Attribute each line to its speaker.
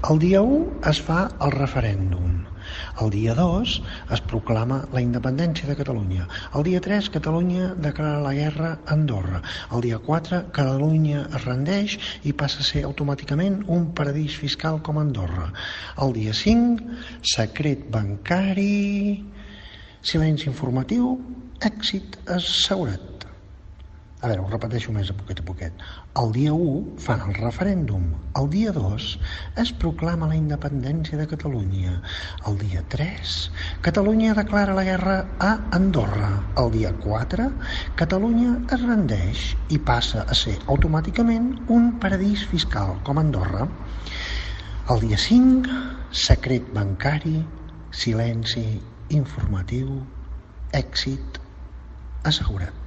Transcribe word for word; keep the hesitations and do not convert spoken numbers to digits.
Speaker 1: El dia u es fa el referèndum. El dia dos es proclama la independència de Catalunya. El dia tres Catalunya declara la guerra a Andorra. El dia quatre Catalunya es rendeix i passa a ser automàticament un paradís fiscal com Andorra. El dia cinc secret bancari, silenci informatiu, èxit assegurat. A veure, ho repeteixo més a poquet a poquet. El dia u fan el referèndum. El dia dos es proclama la independència de Catalunya. El dia tres Catalunya declara la guerra a Andorra. El dia quatre Catalunya es rendeix i passa a ser automàticament un paradís fiscal com Andorra. El dia cinc secret bancari, silenci informatiu, èxit assegurat.